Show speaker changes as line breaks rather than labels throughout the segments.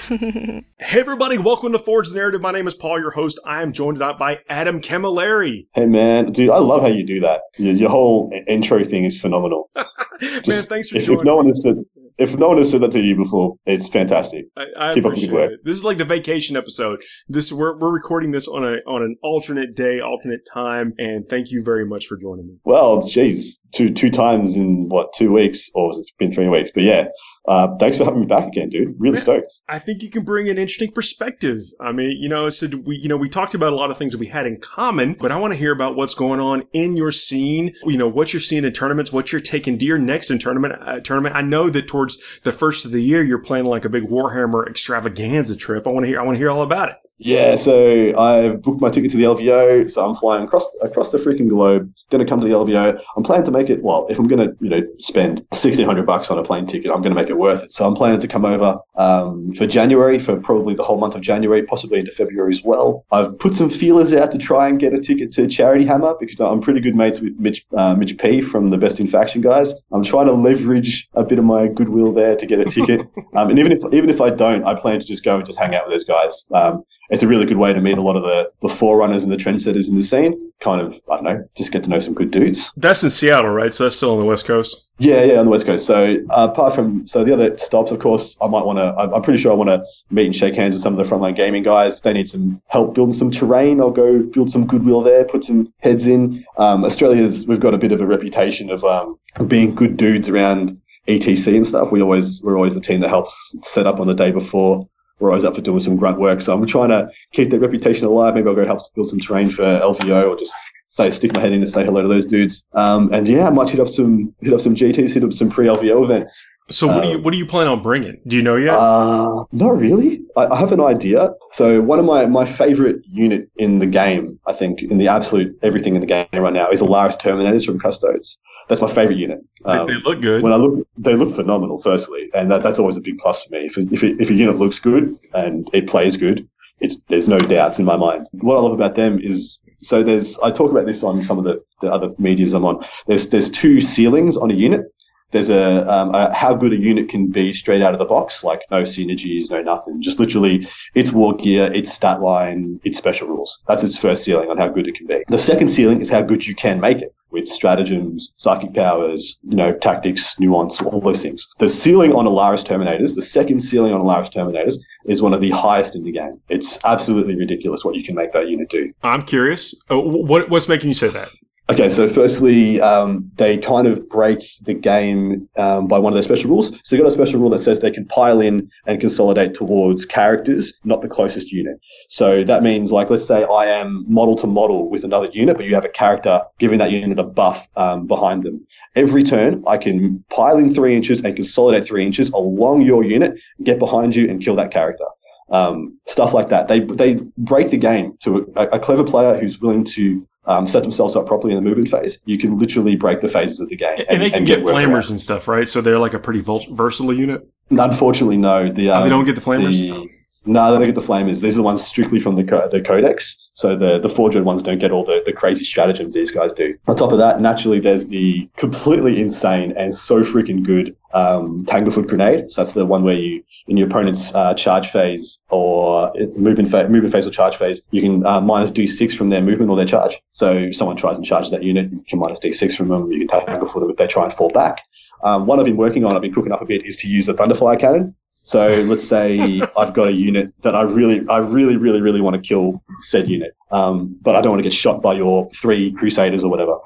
Hey everybody, welcome to Forge the Narrative. My name is Paul, your host. I am joined tonight by Adam Camilleri.
Hey man, dude, I love how you do that. Your whole intro thing is phenomenal.
Man, thanks for joining.
If no one has said that to you before, it's fantastic.
I
Keep up the good work.
it. This is like the vacation episode. We're recording this on an alternate day, alternate time, and thank you very much for joining me.
Well, geez, two times in 2 weeks, or it's been 3 weeks, but yeah. Thanks for having me back again, dude. Really stoked.
I think you can bring an interesting perspective. I mean, we talked about a lot of things that we had in common, but I want to hear about what's going on in your scene. What you're seeing in tournaments, what you're taking to your next tournament. I know that towards the first of the year, you're planning like a big Warhammer extravaganza trip. I want to hear all about it.
Yeah, so I've booked my ticket to the LVO, so I'm flying across the freaking globe, going to come to the LVO. I'm planning to make it, well, if I'm going to, spend $1,600 on a plane ticket, I'm going to make it worth it. So I'm planning to come over for January, for probably the whole month of January, possibly into February as well. I've put some feelers out to try and get a ticket to Charity Hammer because I'm pretty good mates with Mitch P from the Best in Faction guys. I'm trying to leverage a bit of my goodwill there to get a ticket. And even if I don't, I plan to just go and just hang out with those guys. It's a really good way to meet a lot of the forerunners and the trendsetters in the scene. Kind of, I don't know, just get to know some good dudes.
That's in Seattle, right? So that's still on the West Coast?
Yeah, on the West Coast. So apart from, the other stops, of course, I'm pretty sure I want to meet and shake hands with some of the Frontline Gaming guys. They need some help building some terrain. I'll go build some goodwill there, put some heads in. We've got a bit of a reputation of being good dudes around ETC and stuff. We're always the team that helps set up on the day before. We're always up for doing some grunt work. So I'm trying to keep that reputation alive. Maybe I'll go help build some terrain for LVO or just stick my head in and say hello to those dudes. And yeah, I might hit up some GTs, hit up some pre-LVO events.
So what do you plan on bringing? Do you know yet?
Not really. I have an idea. So one of my favorite unit in the game, I think, in the absolute everything in the game right now, is Alaris Terminators from Custodes. That's my favorite unit.
They look good.
They look phenomenal, firstly, and that's always a big plus for me. If a unit looks good and it plays good, there's no doubts in my mind. What I love about them is, I talk about this on some of the other medias I'm on. There's two ceilings on a unit. There's a how good a unit can be straight out of the box, like no synergies, no nothing. Just literally its war gear, its stat line, its special rules. That's its first ceiling on how good it can be. The second ceiling is how good you can make it with stratagems, psychic powers, tactics, nuance, all those things. The ceiling on Alaris Terminators, the second ceiling on Alaris Terminators, is one of the highest in the game. It's absolutely ridiculous what you can make that unit do.
I'm curious. What's making you say that?
Okay, so firstly, they kind of break the game by one of their special rules. So you've got a special rule that says they can pile in and consolidate towards characters, not the closest unit. So that means, like, let's say I am model to model with another unit, but you have a character giving that unit a buff behind them. Every turn, I can pile in 3 inches and consolidate 3 inches along your unit, get behind you and kill that character. Stuff like that. They break the game to a clever player who's willing to set themselves up properly in the movement phase. You can literally break the phases of the game.
And they can get flamers and stuff, right? So they're like a pretty versatile unit?
Unfortunately, no. They
don't get the flamers?
No, they don't get the flamers. These are the ones strictly from the codex. So the Forge ones don't get all the crazy stratagems these guys do. On top of that, naturally, there's the completely insane and so freaking good Tanglefoot Grenade. So that's the one where you, in your opponent's charge phase or movement phase or charge phase, you can minus D6 from their movement or their charge. So if someone tries and charges that unit, you can minus D6 from them. You can Tanglefoot them if they try and fall back. One I've been cooking up a bit, is to use the Thunderfire Cannon. So let's say I've got a unit that I really want to kill said unit, but I don't want to get shot by your 3 Crusaders or whatever.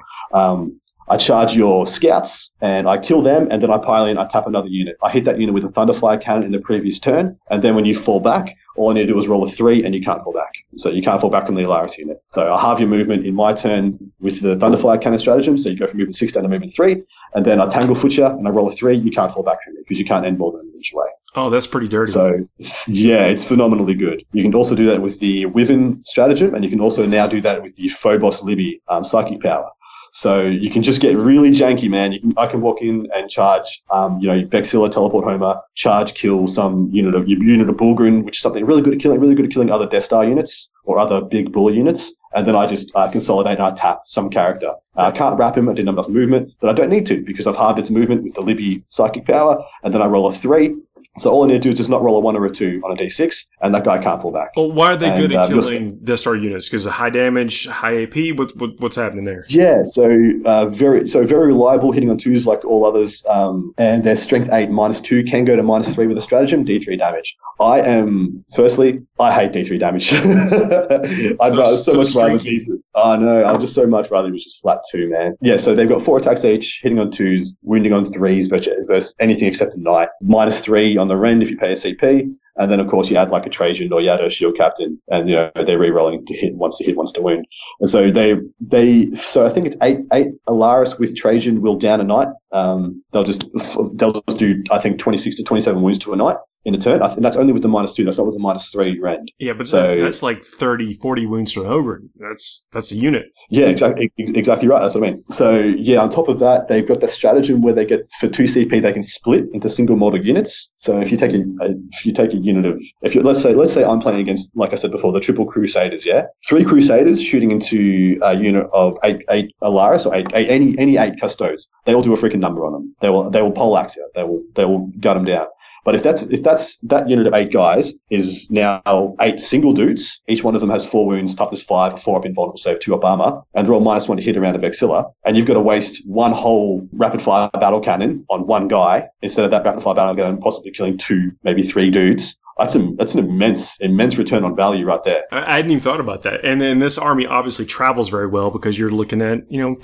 I charge your scouts and I kill them, and then I pile in, I tap another unit. I hit that unit with a Thunderfire Cannon in the previous turn, and then when you fall back, all I need to do is roll a 3 and you can't fall back. So you can't fall back from the Alaris unit. So I halve your movement in my turn with the Thunderfire Cannon stratagem, so you go from movement 6 down to movement 3, and then I Tanglefoot you and I roll a 3, you can't fall back from it because you can't end ball them each way.
Oh, that's pretty dirty.
So, yeah, it's phenomenally good. You can also do that with the Wyvern stratagem, and you can also now do that with the Phobos Libby psychic power. So you can just get really janky, man. I can walk in and charge, Bexilla, Teleport Homer, charge, kill some unit of Bulgrin, which is something really good at killing other Death Star units or other big bully units. And then I just consolidate and I tap some character. I can't wrap him. I didn't have enough movement, but I don't need to because I've halved its movement with the Libby psychic power. And then I roll a 3. So all I need to do is just not roll a 1 or a 2 on a d6, and that guy can't fall back.
Well, why are they good at killing Death Star units? Because of high damage, high AP? What's happening there?
Yeah, so very reliable, hitting on 2s like all others, and their strength 8 -2 can go to -3 with a stratagem, D3 damage. I hate D3 damage. I'd much rather D3. Oh no, I'd just so much rather it was just flat 2, man. Yeah, so they've got 4 attacks each, hitting on 2s, wounding on 3s versus anything except a knight. -3 on the rend if you pay a CP. And then, of course, you add like a Trajan or you add a shield captain, and they're re-rolling to hit once to wound. And so so I think it's eight Alaris with Trajan will down a knight. They'll just do, I think, 26 to 27 wounds to a knight in a turn. I think that's only with the -2. That's not with the -3 rend.
Yeah, but that's like 30, 40 wounds to an ogre. That's a unit.
Yeah, exactly right. That's what I mean. So yeah, on top of that, they've got that stratagem where they get for 2 CP, they can split into single model units. So if you take a unit of, let's say I'm playing against, like I said before, the triple Crusaders. Yeah, 3 Crusaders shooting into a unit of eight Alaris or any 8 Custodes. They all do a freaking number on them. They will poleaxe you. They will gut them down. But if that's that unit of 8 guys is now 8 single dudes, each one of them has 4 wounds, toughness 5, 4 up invulnerable save, 2 up armor, and they're all -1 to hit around a Vexilla, and you've got to waste 1 whole rapid fire battle cannon on 1 guy instead of that rapid fire battle cannon possibly killing 2, maybe 3 dudes. That's an immense return on value right there.
I hadn't even thought about that. And then this army obviously travels very well because you're looking at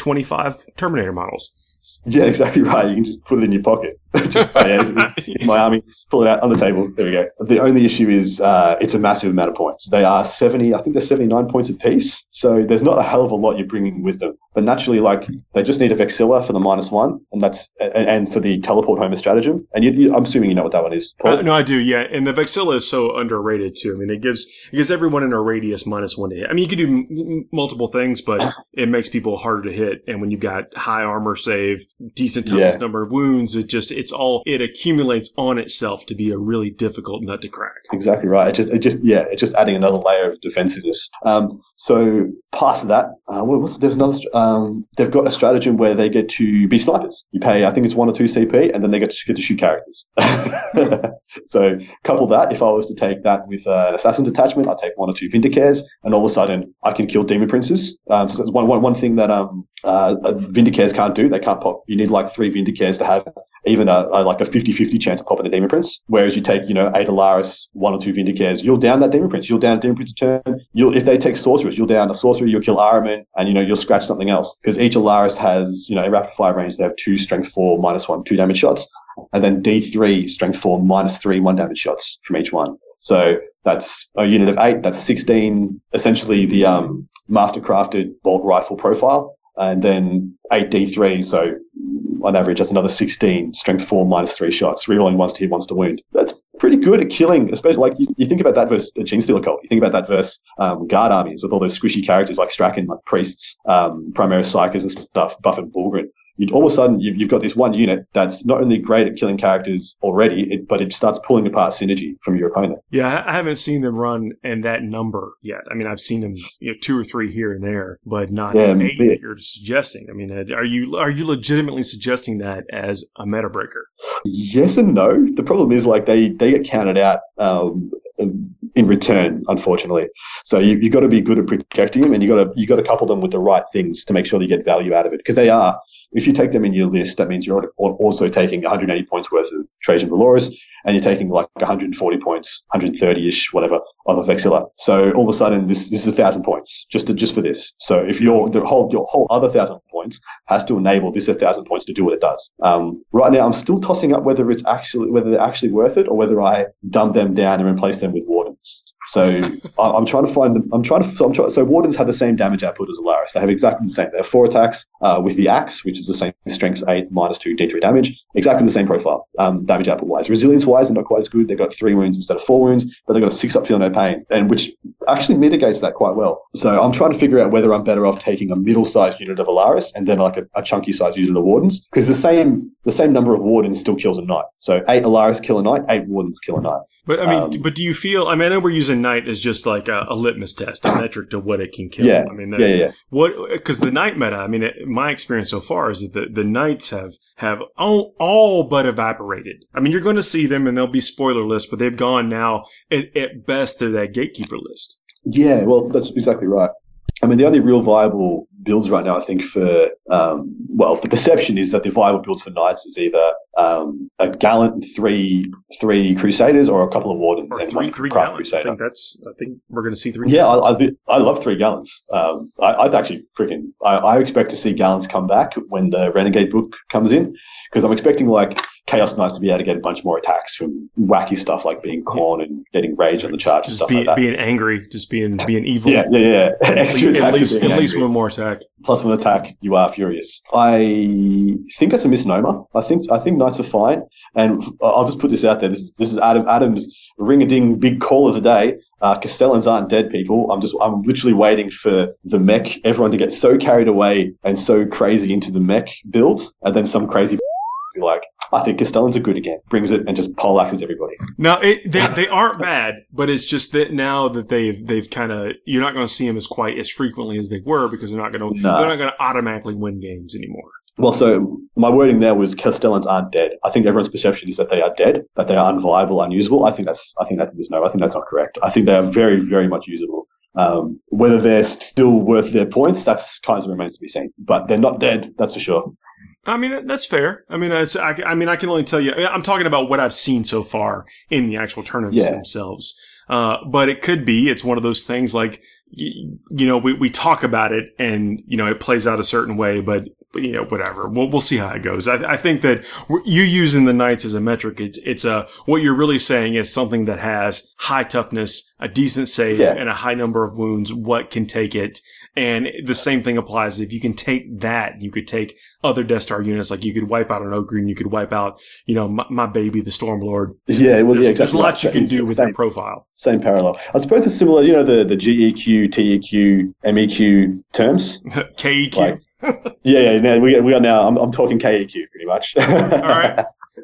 25 Terminator models.
Yeah, exactly right. You can just put it in your pocket. Just it's my army. Pull it out on the table. There we go. The only issue is it's a massive amount of points. They are 70. I think they're 79 points apiece. So there's not a hell of a lot you're bringing with them. But naturally, like they just need a Vexilla for the -1, and for the teleport home stratagem. And I'm assuming you know what that one is, Paul.
No, I do. Yeah, and the Vexilla is so underrated too. I mean, it gives everyone in a radius -1 to hit. I mean, you could do multiple things, but it makes people harder to hit. And when you've got high armor save, decent toughness number of wounds, it accumulates on itself to be a really difficult nut to crack.
Exactly right. It's just adding another layer of defensiveness. So past that, there's another. They've got a stratagem where they get to be snipers. You pay, I think it's 1 or 2 CP, and then they get to shoot characters. So couple that. If I was to take that with an assassin's attachment, I'd take 1 or 2 Vindicares, and all of a sudden I can kill demon princes. So that's one thing that Vindicares can't do. They can't pop. You need like 3 Vindicares to have even a 50-50 chance of popping a demon prince. Whereas you take 8 Alaris, 1 or 2 Vindicares, you'll down that demon prince. You'll down a demon prince a turn. If they take sorcerers, you'll down a sorcerer. You'll kill Ahriman, and you'll scratch something else because each Alaris has a rapid fire range. They have 2 strength 4 -1 2 damage shots, and then D3 strength 4 -3 1 damage shots from each one. So that's a unit of 8. That's 16. Essentially the mastercrafted bolt rifle profile, and then 8 D3. So on average, that's another 16 strength 4 -3 shots, rerolling 1s to hit, 1s to wound. That's pretty good at killing, especially like you think about that versus a Genestealer cult. You think about that versus guard armies with all those squishy characters like Strachan, like priests, Primaris Psychers and stuff, Buff and Bulgrin. All of a sudden, you've got this one unit that's not only great at killing characters already, but it starts pulling apart synergy from your opponent.
Yeah, I haven't seen them run in that number yet. I mean, I've seen them 2 or 3 here and there, but not 8 that you're suggesting. I mean, are you legitimately suggesting that as a meta breaker?
Yes and no. The problem is like they get counted out in return, unfortunately. So you got to be good at protecting them, and you got to couple them with the right things to make sure that you get value out of it. Because they are, if you take them in your list, that means you're also taking 180 points worth of Trajan Valoris, and you're taking like 140 points, 130-ish, whatever, of a Vexilla. So all of a sudden, this is 1,000 points just for this. So if your whole other 1,000 points has to enable this 1,000 points to do what it does. Right now, I'm still tossing up whether they're actually worth it or whether I dump them down and replace them with Wardens. So I'm trying to find them. So Wardens have the same damage output as Alaris. They have exactly the same. They have 4 attacks with the axe, which is the same strength 8 -2 D3 damage. Exactly the same profile, damage output wise. Resilience wise, they're not quite as good. They've got 3 wounds instead of 4 wounds, but they've got a 6 up feel no pain, and which actually mitigates that quite well. So I'm trying to figure out whether I'm better off taking a middle-sized unit of Alaris and then like a chunky-sized unit of Wardens, because the same number of Wardens still kills a knight. So 8 Alaris kill a knight, 8 Wardens kill a knight.
But I mean, but do you feel? I mean, I know we're using Knight as just like a litmus test, a metric to what it can kill.
Yeah.
I mean, because the Knight meta, I mean, my experience so far is that the Knights have all but evaporated. I mean, you're going to see them and they'll be spoiler lists, but they've gone now at best to that gatekeeper list.
Yeah, well, that's exactly right. I mean, the only real viable builds right now, I think, for the perception is that the viable builds for Knights is either a Gallant and three Crusaders, or a couple of Wardens
or
and
three
Craft
Gallants.
Crusader.
I think we're going to see 3.
Yeah,
Gallants.
I love 3 Gallants. I'd actually I expect to see Gallants come back when the Renegade book comes in, because I'm expecting like Chaos Knights to be able to get a bunch more attacks from wacky stuff like being Khorne and getting rage on the charge and stuff like that.
Being angry, just being evil.
Yeah.
At least one more attack.
Plus one attack, you are furious. I think that's a misnomer. I think Knights are fine, and I'll just put this out there. This is Adam's ring-a-ding big call of the day. Castellans aren't dead, people. I'm literally waiting for the mech, everyone to get so carried away and so crazy into the mech builds, and then some crazy be like, I think Castellans are good again. Brings it and just poleaxes everybody.
Now, they aren't bad, but it's just that now that they've kind of, you're not going to see them as quite as frequently as they were, because they're not going to automatically win games anymore.
Well, so my wording there was Castellans aren't dead. I think everyone's perception is that they are dead, that they are unviable, unusable. I think that's a misnomer. I think that's not correct. I think they are very, very much usable. Whether they're still worth their points, that's kind of remains to be seen. But they're not dead, that's for sure.
I mean, that's fair. I mean, I can only tell you, I'm talking about what I've seen so far in the actual tournaments themselves. But it could be, it's one of those things like, we talk about it and, it plays out a certain way, but whatever. We'll see how it goes. I think that you using the Knights as a metric, it's what you're really saying is something that has high toughness, a decent save, and a high number of wounds. What can take it? And the same thing applies. If you can take that, you could take other Death Star units, like you could wipe out an Ogre, and you could wipe out, my baby, the Stormlord.
Yeah, well, exactly.
There's lots you can do with that profile.
Same parallel. I suppose it's similar, the GEQ, TEQ, MEQ terms.
KEQ.
Like, we are now. I'm talking KEQ pretty much.
All right.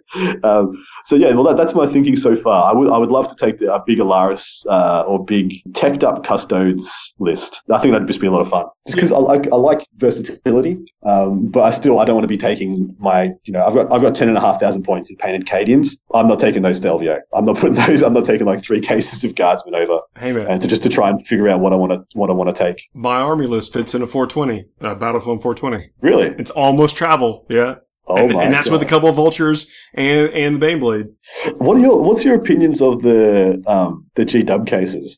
That's my thinking so far. I would love to take a big Alaris or big teched up custodes list. I think that'd just be a lot of fun. Just because I like versatility, but I don't want to be taking my I've got 10,500 points in painted Cadians. I'm not taking those Stelvio. I'm not putting those. I'm not taking like 3 cases of Guardsmen over.
Hey man,
and to try and figure out what I want to take.
My army list fits in a 420 Battlefront 420.
Really?
It's almost travel. Yeah. And that's with a couple of vultures and the Baneblade.
What's your opinions of the G-dub cases?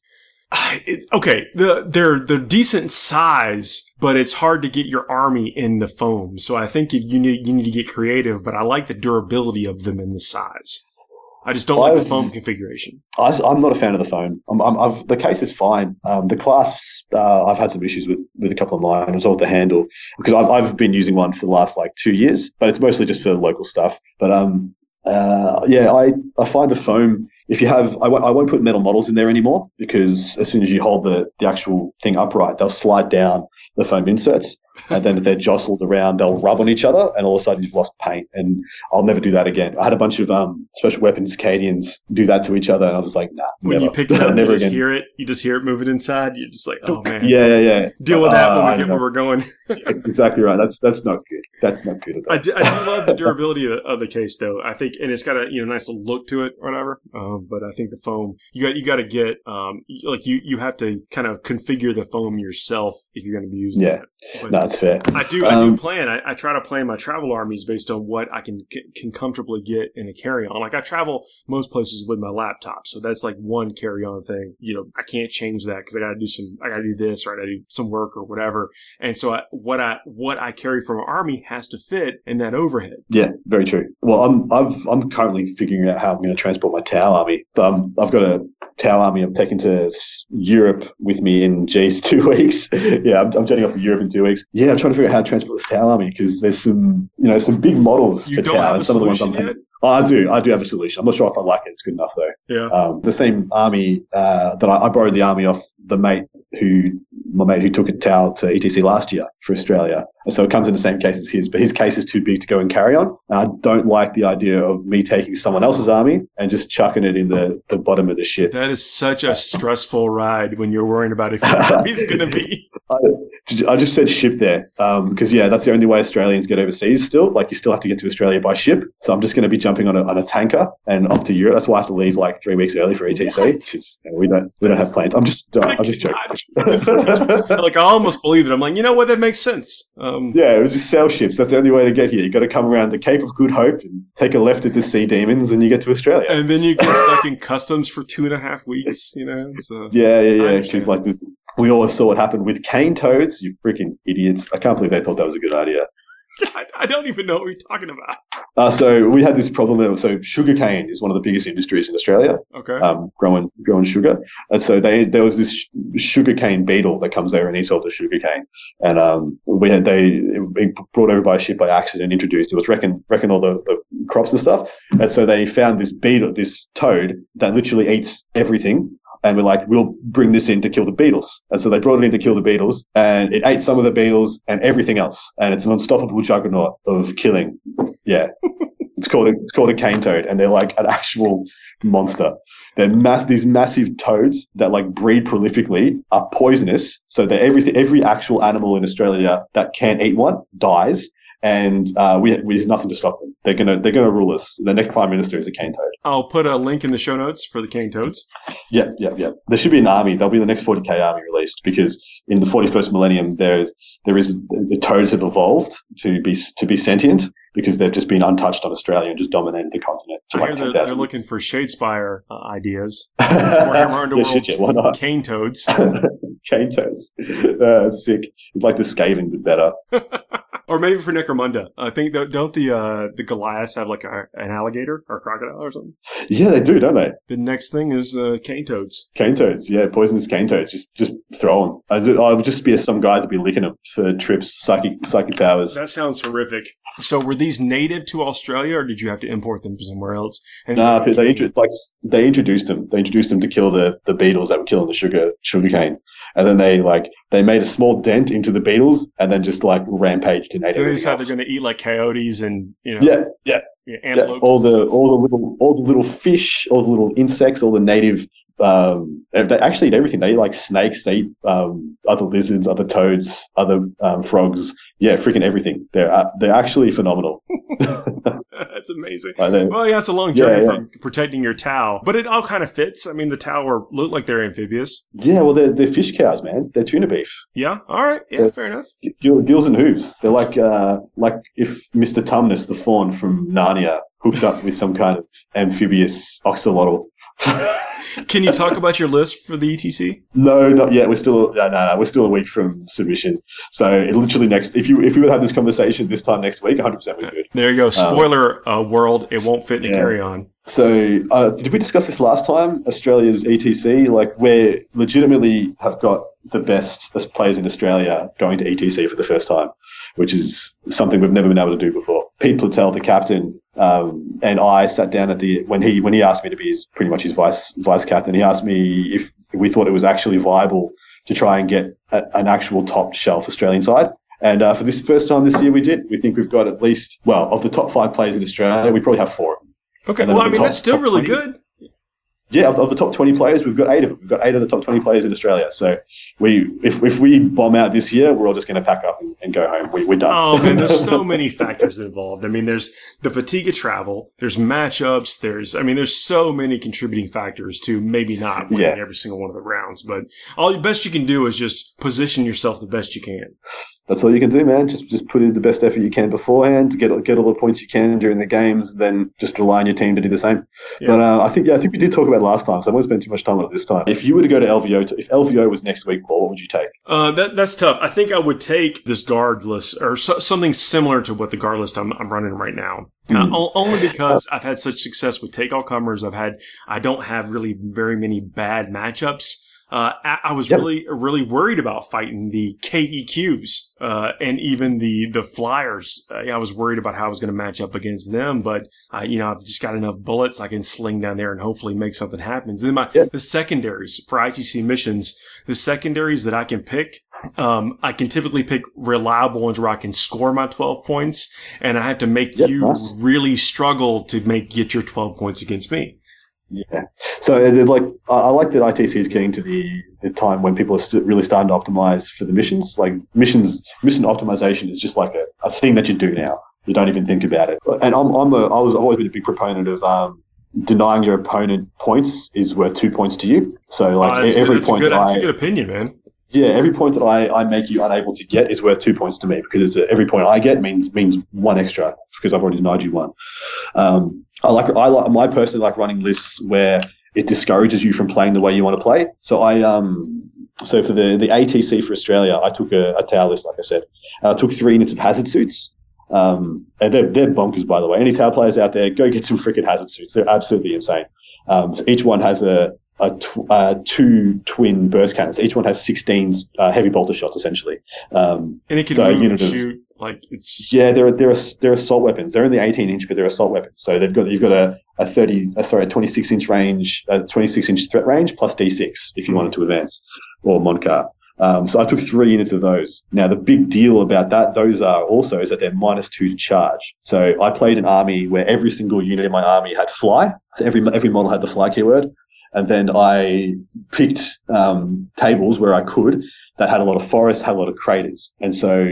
They're decent size, but it's hard to get your army in the foam. So I think you need to get creative. But I like the durability of them in the size. I just don't like the foam configuration.
I'm not a fan of the foam. The case is fine. The clasps, I've had some issues with a couple of mine. It was all the handle, because I've been using one for the last 2 years, but it's mostly just for local stuff. But I find the foam. If you have, I won't put metal models in there anymore, because as soon as you hold the actual thing upright, they'll slide down the foam inserts, and then if they're jostled around, they'll rub on each other, and all of a sudden you've lost paint. And I'll never do that again. I had a bunch of special weapons Cadians do that to each other, and I was just like, nah.
When
never.
You pick it up,
never
you just
again.
hear it. You just hear it moving inside. You're just like, oh man.
Yeah.
Deal with that when we get where we're going.
Exactly right. That's not good. That's not good at all.
I do love the durability of the case, though. I think, and it's got a nice little look to it, or whatever. But I think the foam, you got to get you have to kind of configure the foam yourself if you're going to be using it. But
no, that's fair.
I do plan. I try to plan my travel armies based on what I can comfortably get in a carry-on. Like I travel most places with my laptop, so that's like one carry-on thing. I can't change that because I got to do this, or I got to do some work or whatever. And so what I carry from an army has to fit in that overhead.
Yeah, very true. Well, I'm currently figuring out how I'm going to transport my Tau army. I've got a Tau army I'm taking to Europe with me in 2 weeks. Yeah, I'm jetting off to Europe in 2 weeks. Yeah, I'm trying to figure out how to transport this Tau army, because there's some big models for Tau, and some of the ones I'm
yet?
Oh, I do have a solution. I'm not sure if I like it. It's good enough though.
Yeah.
The same army that I borrowed the army off the mate who my mate who took a towel to ETC last year for Australia. And so it comes in the same case as his, but his case is too big to go and carry on. And I don't like the idea of me taking someone else's army and just chucking it in the bottom of the ship.
That is such a stressful ride when you're worrying about if your army's going to be.
I just said ship there because, that's the only way Australians get overseas still. Like, you still have to get to Australia by ship. So I'm just going to be jumping on a tanker and off to Europe. That's why I have to leave like 3 weeks early for ETC because we don't have planes. I'm just joking.
Like, I almost believe it. I'm like, you know what? That makes sense.
It was just sail ships. That's the only way to get here. You got to come around the Cape of Good Hope and take a left at the Sea Demons, and you get to Australia.
And then you get stuck in customs for 2.5 weeks. So,
yeah. Because like this, we all saw what happened with cane toads. You freaking idiots! I can't believe they thought that was a good idea.
I don't even know what you're talking about.
So we had this problem. So sugarcane is one of the biggest industries in Australia.
Okay.
Growing sugar, and so there was this sugarcane beetle that comes there and eats all the sugarcane, and it brought over by a ship by accident. Introduced. It was wrecking all the crops and stuff, and so they found this beetle, this toad that literally eats everything. And we're like, we'll bring this in to kill the beetles. And so they brought it in to kill the beetles, and it ate some of the beetles and everything else. And it's an unstoppable juggernaut of killing. Yeah. It's called a cane toad, and they're like an actual monster. They're these massive toads that like breed prolifically are poisonous. So that every actual animal in Australia that can't eat one dies. And we have nothing to stop them. They're gonna rule us. The next prime minister is a cane toad.
I'll put a link in the show notes for the cane toads.
Yeah. There should be an army. There'll be the next 40k army released, because in the 41st millennium the toads have evolved to be sentient, because they've just been untouched on Australia and just dominated the continent for like 10,000 years.
They're looking for Shadespire ideas. Warhammer Underworld's
why not?
cane toads.
Cane toads. Sick. It's like the Skaven, but better.
Or maybe for Necromunda. I think, don't the Goliaths have like an alligator or a crocodile or something?
Yeah, they do, don't they?
The next thing is cane toads.
Cane toads, yeah, poisonous cane toads. Just throw them. I would just be some guy to be licking them for trips, psychic powers.
That sounds horrific. So were these native to Australia, or did you have to import them from somewhere else?
Nah, they introduced them. They introduced them to kill the beetles that were killing the sugarcane. And then they made a small dent into the beetles, and then just like rampaged and ate everything else. So they
decided they're going to eat like coyotes and
antelopes. Yeah. All the little fish, all the little insects, all the native. They actually eat everything. They eat like snakes. They eat other lizards, other toads, other frogs. Yeah, freaking everything. They're actually phenomenal.
That's amazing. Well, yeah, it's a long journey from protecting your Tau, but it all kind of fits. I mean, the Tau look like they're amphibious.
Yeah, well, they're fish cows, man. They're tuna beef.
Yeah, all right. Yeah, fair enough.
Gills and hooves. They're like if Mr. Tumnus, the fawn from Narnia, hooked up with some kind of amphibious oxalotl.
Can you talk about your list for the ETC?
No, not yet. We're still a week from submission. So it literally if we would have this conversation this time next week, 100% we're good.
There you go. Spoiler world, it won't fit in a carry-on.
So did we discuss this last time? Australia's ETC, like we legitimately have got the best players in Australia going to ETC for the first time, which is something we've never been able to do before. Pete Platel, the captain, and I sat down when he asked me to be pretty much his vice captain. He asked me if we thought it was actually viable to try and get an actual top shelf Australian side. And for this first time this year, we did. We think we've got at least, of the top 5 players in Australia, we probably have 4 of them.
Okay, well, I mean, that's still really good.
Yeah, of the top 20 players, we've got 8 of them. We've got 8 of the top 20 players in Australia. So if we bomb out this year, we're all just going to pack up and go home. We're done.
Oh, man, there's so many factors involved. I mean, there's the fatigue of travel. There's matchups. There's so many contributing factors to maybe not winning every single one of the rounds. But all the best you can do is just position yourself the best you can.
That's all you can do, man. Just put in the best effort you can beforehand, get all the points you can during the games, then just rely on your team to do the same. Yeah. But I think we did talk about it last time, so I won't spend too much time on it this time. If you were to go to LVO, if LVO was next week, Paul, what would you take?
That's tough. I think I would take this guard list, or something similar to what the guard list I'm running right now. Only because I've had such success with take all comers. I don't have really very many bad matchups. I was really worried about fighting the KEQs, and even the flyers. I was worried about how I was going to match up against them, but I've just got enough bullets I can sling down there and hopefully make something happen. And then the secondaries for ITC missions, the secondaries that I can pick, I can typically pick reliable ones where I can score my 12 points, and I have to make you really struggle to get your 12 points against me.
Yeah. So, I like that ITC is getting to the time when people are really starting to optimize for the missions. Like, mission optimization is just like a thing that you do now. You don't even think about it. And I've always been a big proponent of, denying your opponent points is worth 2 points to you. So, like, that's a good opinion, man. Yeah, every point that I make you unable to get is worth 2 points to me, because every point I get means one extra because I've already denied you one. I personally like running lists where it discourages you from playing the way you want to play. So so for the ATC for Australia, I took a tower list, like I said, and I took 3 units of hazard suits. And they're bonkers, by the way. Any tower players out there, go get some freaking hazard suits. They're absolutely insane. So each one has two twin burst cannons. Each one has 16 heavy bolter shots, essentially.
And it can move and shoot. Like, it's
they're assault weapons. They're only 18-inch, but they're assault weapons. So you've got a 26-inch range, 26-inch threat range plus D6 if you wanted to advance, or Moncar. So I took 3 units of those. Now, the big deal about those is that they're -2 to charge. So I played an army where every single unit in my army had fly. So every model had the fly keyword. And then I picked tables where I could that had a lot of forests, had a lot of craters. And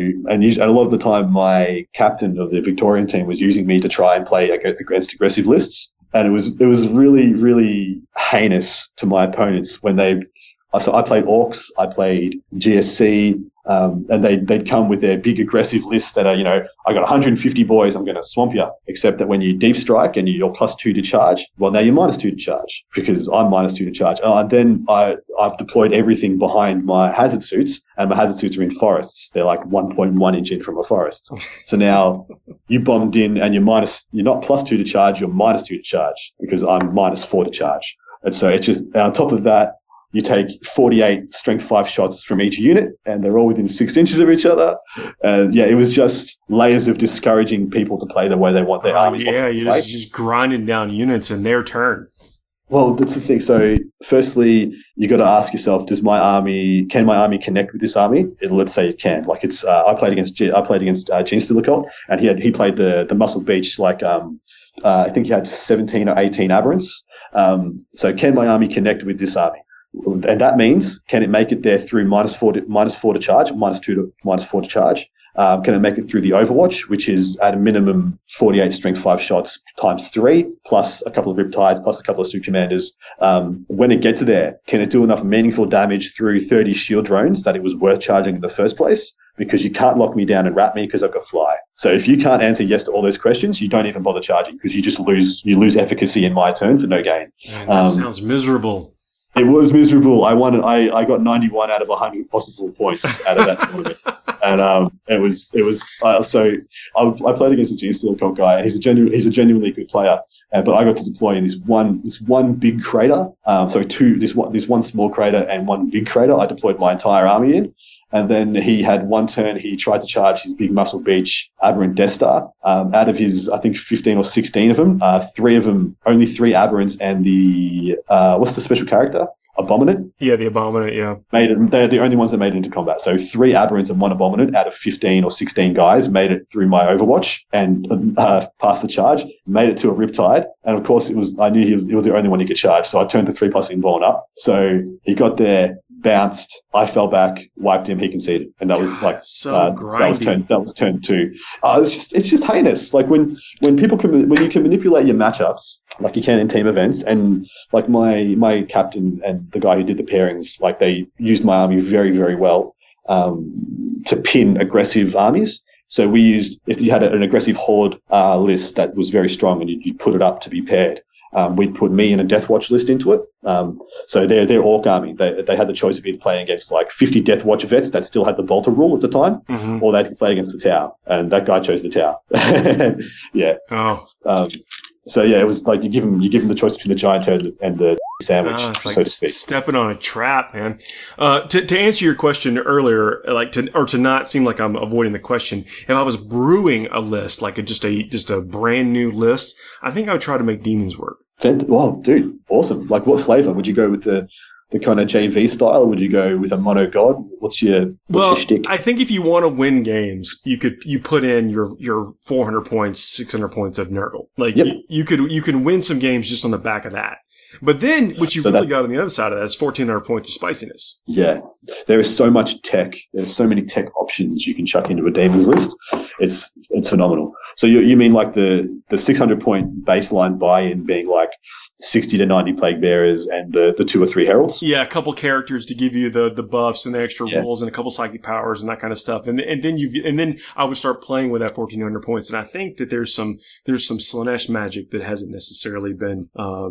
a lot of the time my captain of the Victorian team was using me to try and play against aggressive lists. And it was really, really heinous to my opponents when so I played Orcs, I played GSC, and they'd come with their big aggressive lists that are, I got 150 boys, I'm going to swamp you. Except that when you deep strike and you're +2 to charge, well, now you're -2 to charge because I'm -2 to charge. And then I've deployed everything behind my hazard suits, and my hazard suits are in forests. They're like 1.1 inch in from a forest. So now you bombed in and you're not +2 to charge, you're -2 to charge because I'm -4 to charge. And so it's just, on top of that, you take 48 strength 5 shots from each unit, and they're all within 6 inches of each other. And it was just layers of discouraging people to play the way they want their armies.
Yeah, you're just grinding down units in their turn.
Well, that's the thing. So, firstly, you got to ask yourself: can my army connect with this army? Let's say it can. Like, it's I played against Genestealer Cult, and he played the Muscle Beach. Like, I think he had 17 or 18 aberrants. So, can my army connect with this army? And that means, can it make it there through -4 to charge, -2 to -4 to charge? Can it make it through the Overwatch, which is at a minimum 48 strength 5 shots times 3, plus a couple of Riptides, plus a couple of Suit Commanders? When it gets there, can it do enough meaningful damage through 30 shield drones that it was worth charging in the first place? Because you can't lock me down and wrap me because I've got fly. So if you can't answer yes to all those questions, you don't even bother charging because you lose efficacy in my turn for no gain.
Man, that sounds miserable.
It was miserable. I won. I got 91 out of 100 possible points out of that tournament, and So I played against a Genestealer Cult guy, and he's a genuinely good player. But I got to deploy in this one big crater. This one small crater and one big crater. I deployed my entire army in. And then he had one turn, he tried to charge his big Muscle Beach Aberrant Death Star. Out of his, I think, 15 or 16 of them, only 3 Aberrants and what's the special character? Abominant?
Yeah, the Abominant, yeah.
They're the only ones that made it into combat. So 3 Aberrants and 1 Abominant out of 15 or 16 guys made it through my Overwatch and passed the charge, made it to a Riptide. And of course, I knew he was the only one he could charge. So I turned the 3+ Invuln up. So he got there, bounced, I fell back, wiped him, he conceded. And that was that was turn 2. It's just heinous. Like when you can manipulate your matchups like you can in team events, and like my captain and the guy who did the pairings, like they used my army very, very well to pin aggressive armies. So we used, if you had an aggressive horde list that was very strong and you put it up to be paired, we'd put me and a Deathwatch list into it. So their Orc army, they had the choice of either playing against like 50 Deathwatch vets that still had the Bolter rule at the time, or they could play against the Tower. And that guy chose the Tower. Yeah.
Oh.
So yeah, it was like you give him the choice between the giant turd and the sandwich,
It's like
so to speak.
stepping on a trap, man. To answer your question earlier, to not seem like I'm avoiding the question, if I was brewing a list, like just a brand new list, I think I would try to make demons work.
Wow, dude, awesome! Like, what flavor would you go with? The kind of JV style, or would you go with a mono god? What's your shtick?
I think if you want to win games, you put in your 400 points, 600 points of Nurgle. Like, yep. you can win some games just on the back of that. But then what you've really got on the other side of that is 1,400 points of spiciness.
Yeah. There is so much tech. There's so many tech options you can chuck into a demons list. It's phenomenal. So you mean like the 600 point baseline buy-in being like 60 to 90 plague bearers and the 2 or 3 heralds?
Yeah, a couple characters to give you the buffs and the extra rules and a couple psychic powers and that kind of stuff. And then I would start playing with that 1,400 points. And I think that there's some Slaanesh magic that hasn't necessarily been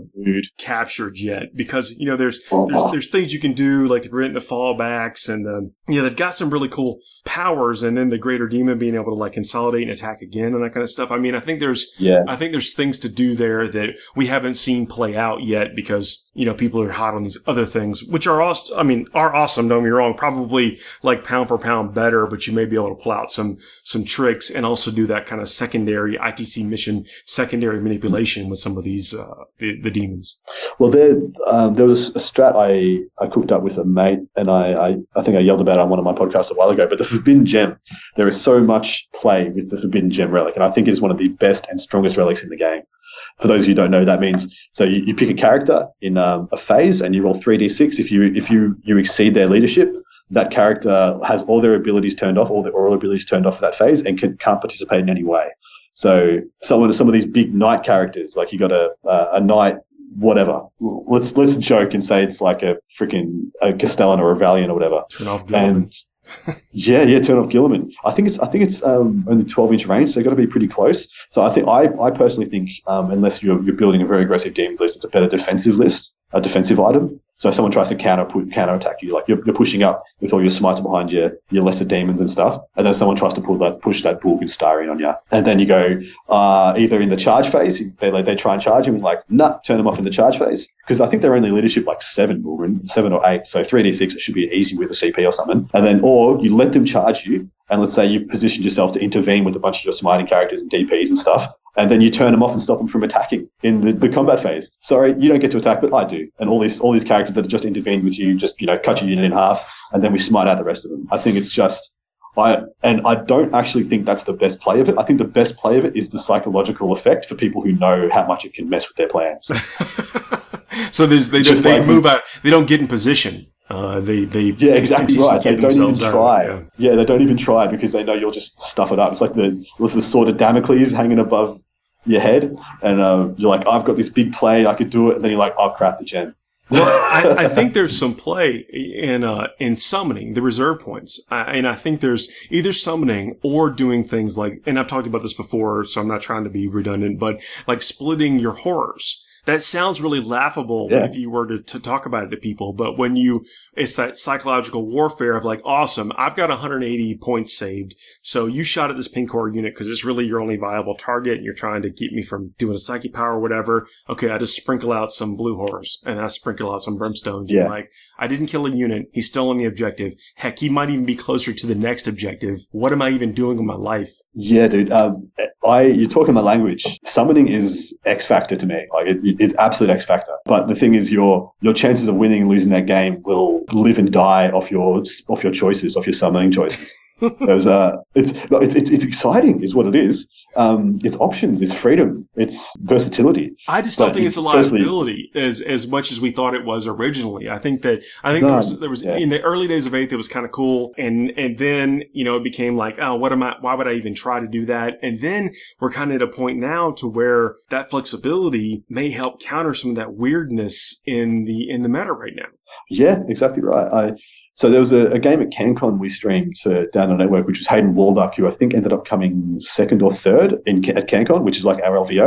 captured yet, because there's things you can do, like the prevent the fallbacks, and they've got some really cool powers, and then the greater demon being able to like consolidate and attack again and that kind of stuff. I mean, I think there's things to do there that we haven't seen play out yet, because people are hot on these other things, which are awesome. I mean, are awesome. Don't get me wrong. Probably like pound for pound better, but you may be able to pull out some tricks and also do that kind of secondary ITC mission, secondary manipulation with some of these the demons.
Well, there was a strat I cooked up with a mate, and I think I yelled about it on one of my podcasts a while ago. But the Forbidden Gem, there is so much play with the Forbidden Gem relic, and I think it's one of the best and strongest relics in the game. For those of you who don't know, that means so you pick a character in a phase and you roll 3d6. If you exceed their leadership, that character has all their abilities turned off, all their oral abilities turned off for that phase, and can't participate in any way. So some of these big knight characters, like you got a knight, whatever. Let's joke and say it's like a Castellan or a Valiant or whatever.
Turn off Gilliman.
Turn off Gilliman. I think it's only 12-inch range, so got to be pretty close. So I personally think unless you're building a very aggressive demons list, it's a better defensive list, a defensive item. So if someone tries to counter attack you, like you're pushing up with all your smites behind your lesser demons and stuff, and then someone tries to push that Bulg Starion on you, and then you go either in the charge phase, they try and charge him, and like turn them off in the charge phase, because I think they're only leadership like 7 or 8, so 3d6 it should be easy with a CP or something, and then or you let them charge you, and let's say you positioned yourself to intervene with a bunch of your smiting characters and DPs and stuff, and then you turn them off and stop them from attacking in the combat phase. Sorry, you don't get to attack, but I do. And all these characters that have just intervened with you, just cut your unit in half, and then we smite out the rest of them. I think it's just I don't actually think that's the best play of it. I think the best play of it is the psychological effect for people who know how much it can mess with their plans.
So they move out. They don't get in position.
Exactly right. They don't even try. Yeah, they don't even try because they know you'll just stuff it up. It's like the sword of Damocles hanging above your head, and you're like, I've got this big play, I could do it, and then you're like, oh crap, the gen.
Well, I think there's some play in summoning the reserve points, and I think there's either summoning or doing things like, and I've talked about this before, so I'm not trying to be redundant, but like splitting your horrors. That sounds really laughable if you were to talk about it to people, but it's that psychological warfare of like, awesome, I've got 180 points saved, so you shot at this pink core unit because it's really your only viable target, and you're trying to keep me from doing a psychic power or whatever. Okay, I just sprinkle out some blue horrors, and I sprinkle out some brimstones. Yeah. Like, I didn't kill a unit, he's still on the objective. Heck, he might even be closer to the next objective. What am I even doing with my life?
Yeah, dude. You're talking my language. Summoning is X factor to me. Like it's absolute X factor. But the thing is, your chances of winning and losing that game will live and die off your choices, off your summoning choices. It's exciting, is what it is. It's options, it's freedom, it's versatility.
I just don't think it's a liability as much as we thought it was originally. I think there was in the early days of 8th, it was kind of cool, and then it became like, oh, why would I even try to do that? And then we're kind of at a point now to where that flexibility may help counter some of that weirdness in the meta right now.
Yeah, exactly right. So there was a game at CanCon we streamed to Down Network, which was Hayden Walduck, who I think ended up coming second or third at CanCon, which is like our LVO.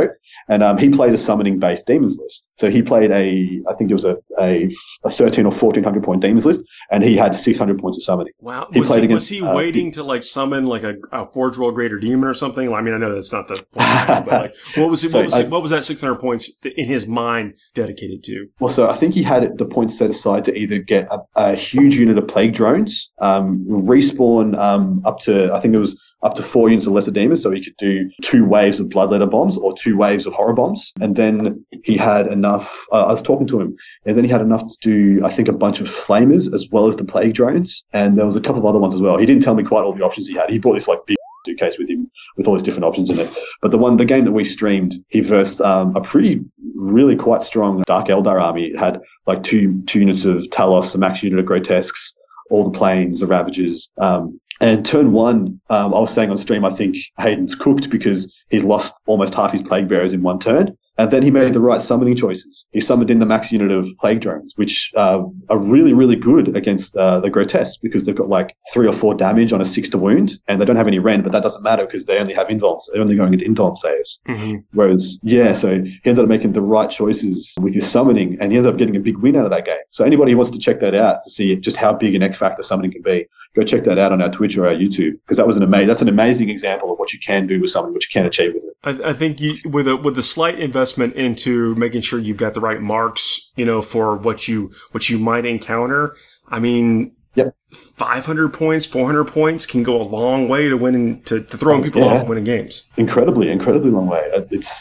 And he played a summoning-based demons list. So he played I think it was a 13 or 1400 point demons list, and he had 600 points of summoning.
Wow. Was he waiting to like summon like a Forge World Greater Demon or something? I mean, I know that's not the point, but like, what was that 600 points in his mind dedicated to?
Well, so I think he had the points set aside to either get a huge unit of plague drones, respawn up to, I think it was up to 4 units of lesser demons, so he could do 2 waves of bloodletter bombs or 2 waves of horror bombs. And then he had enough, I was talking to him, and then he had enough to do, I think, a bunch of flamers as well as the plague drones. And there was a couple of other ones as well. He didn't tell me quite all the options he had. He brought this like big suitcase with him with all these different options in it. But the game that we streamed, he versed a really quite strong Dark Eldar army. It had like 2 units of Talos, a max unit of Grotesques, all the planes, the Ravagers. And turn 1, I was saying on stream, I think Hayden's cooked because he's lost almost half his Plague Bearers in 1 turn. And then he made the right summoning choices. He summoned in the max unit of Plague Drones, which are really, really good against the Grotesques because they've got like 3 or 4 damage on a 6 to wound, and they don't have any rend, but that doesn't matter because they only have invulns. They're only going into invuln saves. Mm-hmm. Whereas, so he ended up making the right choices with his summoning, and he ended up getting a big win out of that game. So anybody who wants to check that out to see just how big an X factor summoning can be, go check that out on our Twitch or our YouTube, because that's an amazing example of what you can do with summoning, what you can achieve with it.
I think with a slight investment into making sure you've got the right marks, for what you might encounter. I mean, 500 points, 400 points can go a long way to winning, to throwing people off and winning games.
Incredibly long way.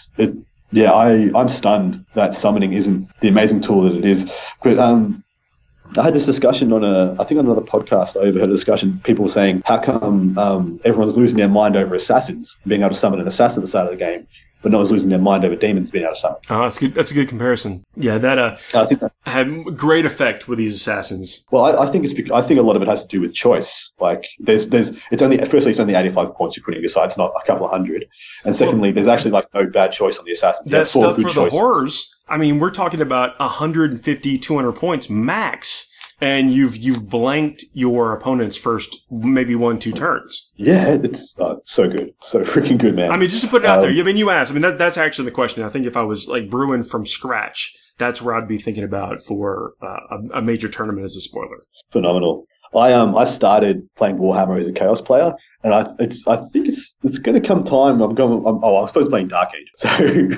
I'm stunned that summoning isn't the amazing tool that it is. But I had this discussion on another podcast. I overheard a discussion. People were saying, how come everyone's losing their mind over assassins, being able to summon an assassin at the start of the game, but no one's losing their mind over demons being able to summon?
That's good. That's a good comparison. Yeah, that had great effect with these assassins.
Well, I think a lot of it has to do with choice. Like, it's only 85 points you're putting aside. It's not a couple of hundred. And secondly, there's actually like no bad choice on the assassin.
That stuff for the horrors. I mean, we're talking about 150, 200 points max, and you've blanked your opponent's first maybe 1-2 turns.
Yeah, it's so good, so freaking good, man.
I mean, just to put it out there. I mean, you asked. I mean, that's actually the question. I think if I was like brewing from scratch, that's where I'd be thinking about for a major tournament as a spoiler.
Phenomenal. I started playing Warhammer as a Chaos player, and I think it's going to come time. I was supposed to play Dark Age, so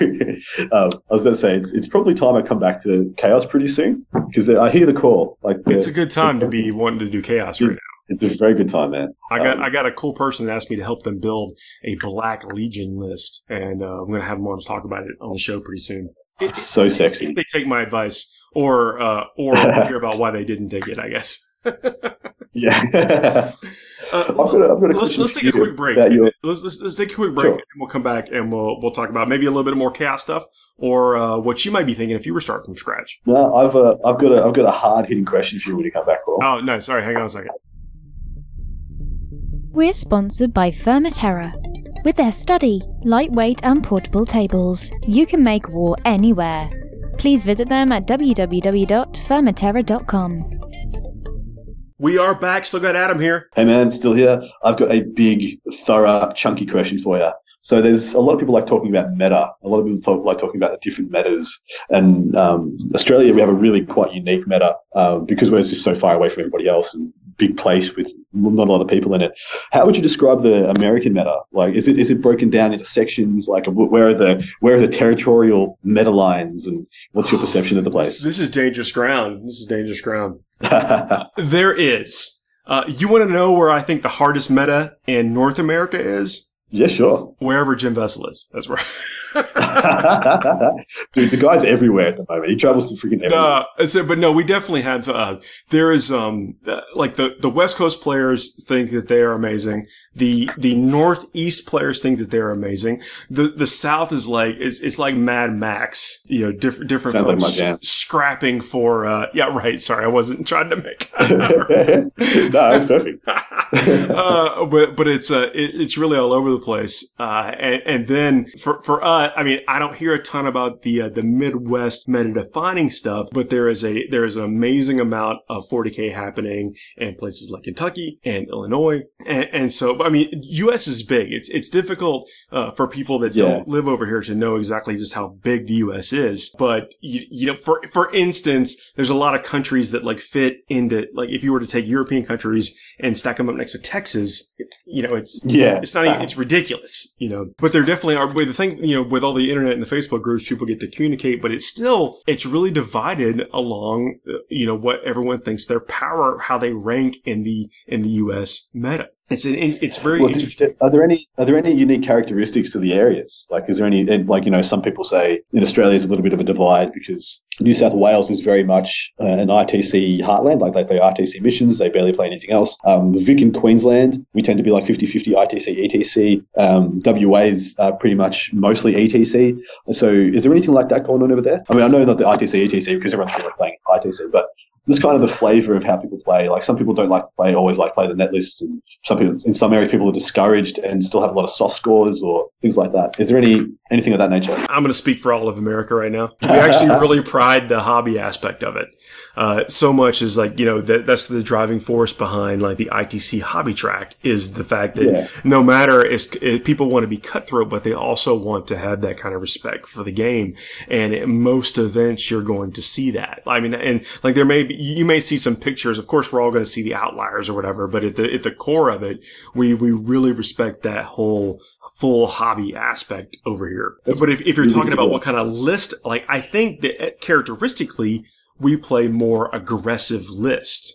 I was going to say it's probably time I come back to Chaos pretty soon, because I hear the call.
It's a good time to be wanting to do Chaos right now.
It's a very good time, man.
I got a cool person that asked me to help them build a Black Legion list, and I'm going to have them on to talk about it on the show pretty soon.
It's so sexy.
If they take my advice, or hear about why they didn't take it, I guess.
Yeah.
Let's take a quick break. Let's take a quick break, and we'll come back and we'll talk about maybe a little bit more chaos stuff, or what you might be thinking if you were starting from scratch.
No, I've got a hard hitting question for you when you come back, Paul.
Oh, no, sorry, hang on a second.
We're sponsored by Fermaterra. With their sturdy, lightweight and portable tables, you can make war anywhere. Please visit them at www.fermaterra.com.
We are back. Still got Adam here.
Hey, man, still here. I've got a big, thorough, chunky question for you. So there's a lot of people like talking about meta. A lot of people like talking about the different metas. And Australia, we have a really quite unique meta because we're just so far away from everybody else and big place with not a lot of people in it. How would you describe the American meta? Like, is it broken down into sections? Like, where are the territorial meta lines, and what's your perception of the place?
This is dangerous ground. There is. You want to know where I think the hardest meta in North America is?
Yeah, sure.
Wherever Jim Vessel is. That's where.
Dude, the guy's everywhere at the moment. He travels to freaking everywhere.
But no, we definitely have. There is like the West Coast players think that they are amazing. The Northeast players think that they're amazing. The South is like it's like Mad Max. Different.
Sounds like my jam.
Scrapping for. Yeah, right. Sorry, I wasn't trying to make.
No, that's perfect.
But it's really all over the place. And then for us. But I mean, I don't hear a ton about the Midwest meta-defining stuff, but there is an amazing amount of 40K happening in places like Kentucky and Illinois. And so, I mean, US is big. It's difficult for people that don't live over here to know exactly just how big the US is. But, you know, for instance, there's a lot of countries that like fit into, like, if you were to take European countries and stack them up next to Texas, you know, it's not even, it's ridiculous, you know, but there definitely are. But the thing, you know, with all the internet and the Facebook groups, people get to communicate, but it's really divided along, you know, what everyone thinks their power, how they rank in the US meta. It's very interesting.
Are there any unique characteristics to the areas? Like, is there any, like, you know, some people say in Australia is a little bit of a divide because New South Wales is very much an ITC heartland. Like, they play ITC missions, they barely play anything else. Vic in Queensland, we tend to be like 50-50 ITC, ETC. WA is pretty much mostly ETC. So is there anything like that going on over there? I mean, I know not the ITC, ETC because everyone's really playing ITC, but this kind of the flavor of how people play. Like, some people don't like to play, always like play the net lists, and some people, in some areas, people are discouraged and still have a lot of soft scores or things like that. Is there anything of that nature?
I'm going to speak for all of America right now. We actually really pride the hobby aspect of it. So much is like, you know, that's the driving force behind like the ITC hobby track is the fact that no matter people want to be cutthroat, but they also want to have that kind of respect for the game. And at most events, you're going to see that. I mean, and like you may see some pictures. Of course, we're all going to see the outliers or whatever, but at the core of it, we really respect that whole full hobby aspect over here. But if you're talking about what kind of list, like, I think that characteristically, we play more aggressive list.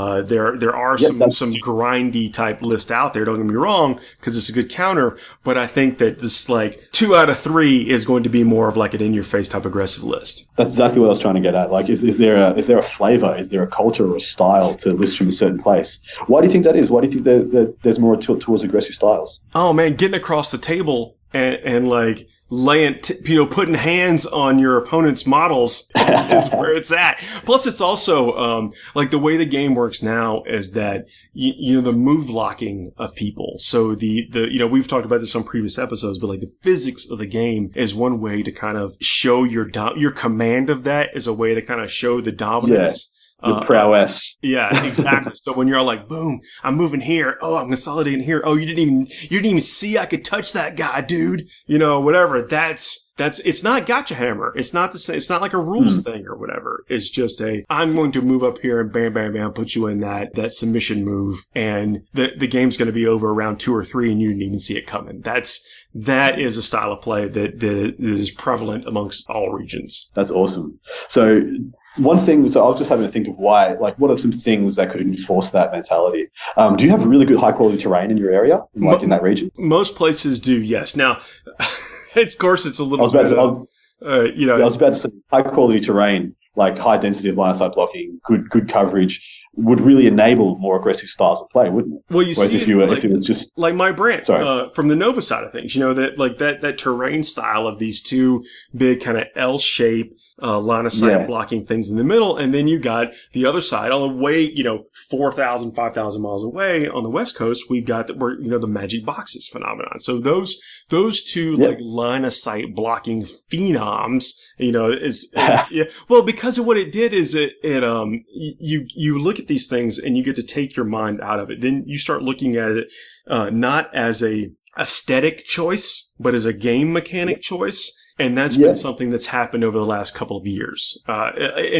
There are some grindy type list out there. Don't get me wrong, because it's a good counter. But I think that this, like, 2 out of 3 is going to be more of like an in your face type aggressive list.
That's exactly what I was trying to get at. Like, is there a flavor? Is there a culture or a style to lists from a certain place? Why do you think that is? Why do you think that there's more towards aggressive styles?
Oh man, getting across the table and like laying, putting hands on your opponent's models is where it's at. Plus, it's also, like the way the game works now is that, you know, the move locking of people. So you know, we've talked about this on previous episodes, but like the physics of the game is one way to kind of show your command of that is a way to kind of show the dominance.
The prowess.
Yeah, exactly. So when you're all like, boom, I'm moving here. Oh, I'm consolidating here. Oh, you didn't even see I could touch that guy, dude. You know, whatever. It's not gotcha hammer. It's not the same. It's not like a rules thing or whatever. It's just I'm going to move up here and bam, bam, bam, put you in that submission move. And the game's going to be over around 2 or 3 and you didn't even see it coming. That is a style of play that is prevalent amongst all regions.
That's awesome. So one thing, so I was just having to think of why, like, what are some things that could enforce that mentality? Do you have really good high quality terrain in your area, like in that region?
Most places do, yes. Now, of course, it's a little bit, you know.
I was about to say high quality terrain, like high density of line of sight blocking, good coverage, would really enable more aggressive styles of play, wouldn't it?
Well, if it was
just
like my brand, from the Nova side of things, you know, that terrain style of these two big kind of L shape line of sight blocking things in the middle, and then you got the other side on the way, you know, 4,000, 5,000 miles away on the West Coast. We've got the magic boxes phenomenon. So those two like line of sight blocking phenoms, you know, is well, because of what it did is you look at these things and you get to take your mind out of it. Then you start looking at it not as a aesthetic choice, but as a game mechanic choice. And that's been something that's happened over the last couple of years. And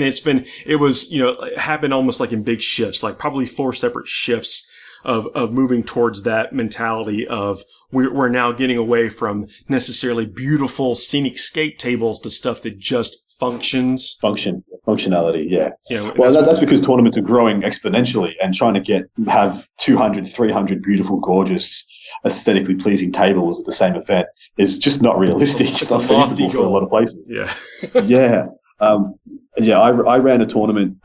it happened almost like in big shifts, like probably 4 separate shifts of moving towards that mentality of we're now getting away from necessarily beautiful scenic skate tables to stuff that just functionality. Yeah. Well, that's because tournaments are growing exponentially, and trying to have 200, 300 beautiful, gorgeous, aesthetically pleasing tables at the same event is just not realistic. It's not feasible for a lot of places. Yeah.
I ran a tournament.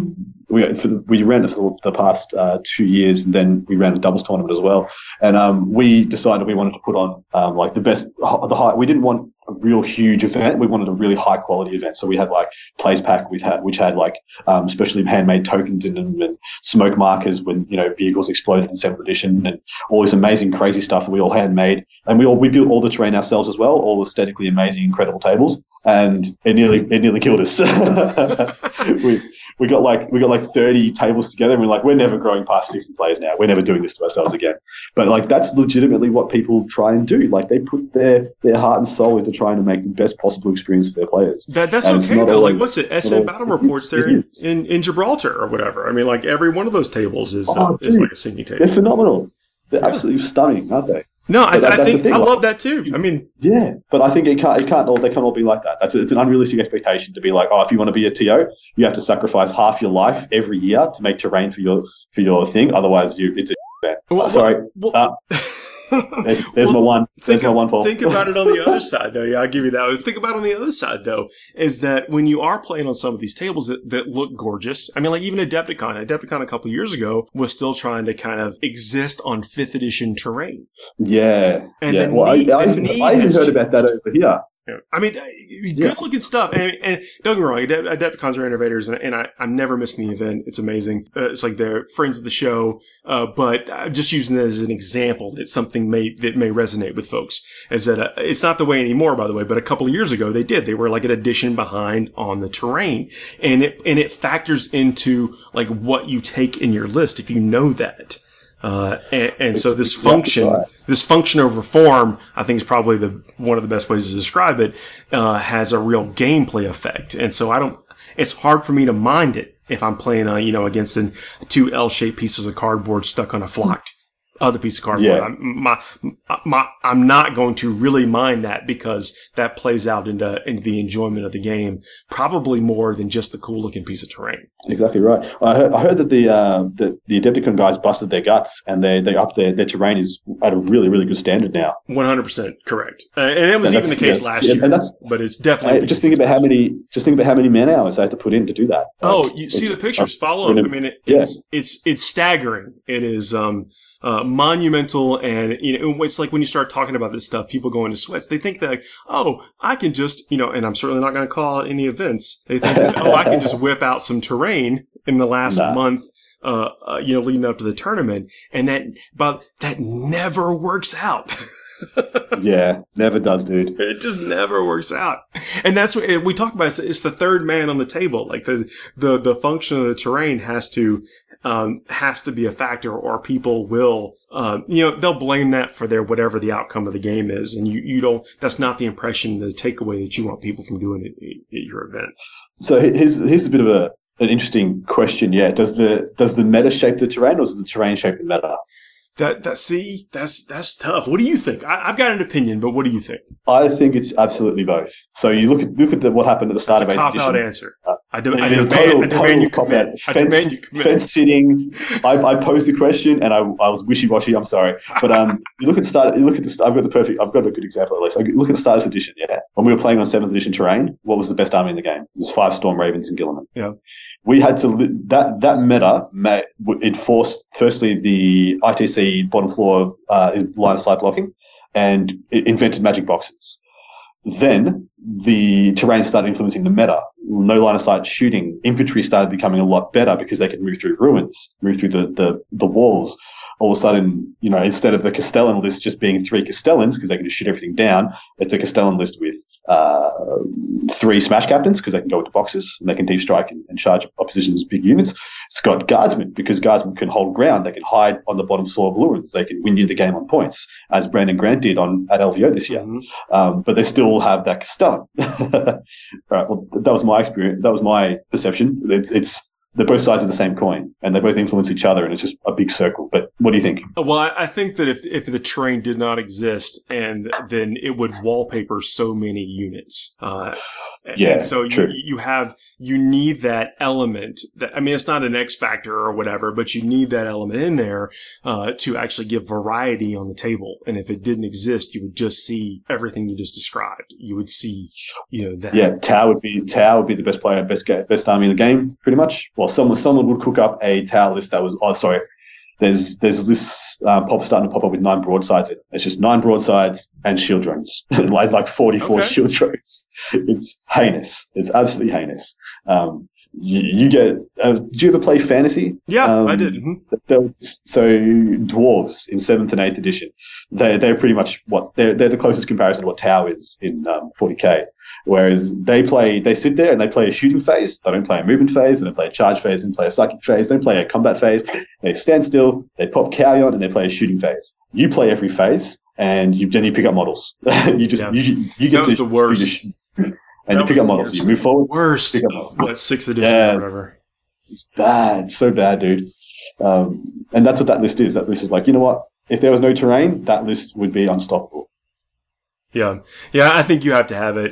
We ran it for the past 2 years, and then we ran a doubles tournament as well. And we decided we wanted to put on like the best, the high. We didn't want real huge event. We wanted a really high quality event. So we had like plays pack, which had like especially handmade tokens in them and smoke markers when, you know, vehicles exploded in 7th edition, and all this amazing, crazy stuff that we all handmade. And we built all the terrain ourselves as well, all aesthetically amazing, incredible tables. And it nearly killed us. we got like 30 tables together, and we're never growing past 60 players now. We're never doing this to ourselves again. But like, that's legitimately what people try and do. Like, they put their heart and soul into trying to make the best possible experience for their players.
That's and okay though. Like, what's it? SN Battle Reports there in Gibraltar or whatever. I mean, like, every one of those tables is like a singing table.
They're phenomenal. They're absolutely stunning, aren't they?
No, I think I love that too. I mean,
yeah, but I think they can't all be like that. It's an unrealistic expectation to be like, oh, if you want to be a TO, you have to sacrifice half your life every year to make terrain for your thing. Otherwise, it's a band. Sorry. There's my one. There's my one, Paul.
Think about it on the other side, though. Yeah, I'll give you that. Think about it on the other side, though, is that when you are playing on some of these tables that look gorgeous, I mean, like even Adepticon a couple of years ago was still trying to kind of exist on 5th edition terrain.
Yeah.
And
yeah. I even heard about that over here.
Yeah. I mean, good looking stuff. And don't get me wrong, Adepticons are innovators, and I'm never missing the event. It's amazing. It's like they're friends of the show. But I'm just using that as an example that something that may resonate with folks. Is that it's not the way anymore, by the way, but a couple of years ago they did. They were like an edition behind on the terrain, and it factors into like what you take in your list if you know that. And so this function over form, I think is probably one of the best ways to describe it, has a real gameplay effect. And so it's hard for me to mind it if I'm playing, against two L-shaped pieces of cardboard stuck on a flocked other piece of cardboard. Yeah. I'm not going to really mind that because that plays out into the enjoyment of the game, probably more than just the cool looking piece of terrain.
Exactly right. I heard that the Adepticon guys busted their guts and they upped their terrain is at a really, really good standard now.
100% correct. And it was even the case last year. But it's definitely
just think about how many man hours they have to put in to do that.
You see the pictures. Follow up. I mean, it's staggering. It is monumental, and it's like when you start talking about this stuff, people go into sweats. They think that, I can just, and I'm certainly not going to call out any events. They think that, I can just whip out some terrain in the last month, leading up to the tournament, and that never works out.
Yeah, never does, dude.
It just never works out. And that's what we talk about. It's the third man on the table. Like the function of the terrain has to be a factor, or people will, they'll blame that for whatever the outcome of the game is. And you don't, that's not the impression, the takeaway that you want people from doing it at your event.
So here's a bit of an interesting question. Yeah. Does the meta shape the terrain, or does the terrain shape the meta?
That's tough. What do you think? I've got an opinion, but what do you think?
I think it's absolutely both. So you look at what happened at the start of 8th edition.
Cop-out answer. I demand you commit.
Fence sitting. I posed the question and I was wishy-washy. I'm sorry, but you look at the start. I've got a good example at least. Look at the start of this edition. Yeah, when we were playing on 7th edition terrain, what was the best army in the game? It was 5 Storm Ravens and Guilliman.
Yeah.
We had to that meta. It forced firstly the ITC bottom floor line of sight blocking, and it invented magic boxes. Then the terrain started influencing the meta. No line of sight shooting. Infantry started becoming a lot better because they could move through ruins, move through the walls. All of a sudden, instead of the Castellan list just being 3 Castellans because they can just shoot everything down, it's a Castellan list with 3 Smash Captains because they can go into boxes and they can deep strike and charge opposition's big units. It's got Guardsmen because Guardsmen can hold ground. They can hide on the bottom floor of ruins. They can win you the game on points, as Brandon Grant did at LVO this year. Mm-hmm. But they still have that Castellan. Right. Well, that was my experience. That was my perception. They're both sides of the same coin, and they both influence each other, and it's just a big circle. But what do you think?
Well, I think that if the terrain did not exist, and then it would wallpaper so many units.
Yeah,
so
true.
You need that element. It's not an X factor or whatever, but you need that element in there to actually give variety on the table. And if it didn't exist, you would just see everything you just described. You would see, that.
Yeah, Tau would be the best player, best army in the game, pretty much. Well, someone would cook up a Tau list that was. Oh, sorry. there's this pop starting to pop up with 9 broadsides. It's just 9 broadsides and shield drones, like 44 shield drones. It's heinous. It's absolutely heinous. You get. Did you ever play Fantasy?
Yeah, I did. Mm-hmm.
So dwarves in 7th and 8th edition, they're pretty much they're the closest comparison to what Tau is in 40k. Whereas they sit there and they play a shooting phase. They don't play a movement phase. They don't play a charge phase. They don't play a psychic phase. They don't play a combat phase. They stand still. They pop Kauyon and they play a shooting phase. You play every phase and then you pick up models. you get
that was the worst.
And you pick up models. You move forward.
Worst.
Pick up models.
What, 6th edition or whatever.
It's bad. So bad, dude. And that's what that list is. That list is like, you know what? If there was no terrain, that list would be unstoppable.
Yeah, I think you have to have it,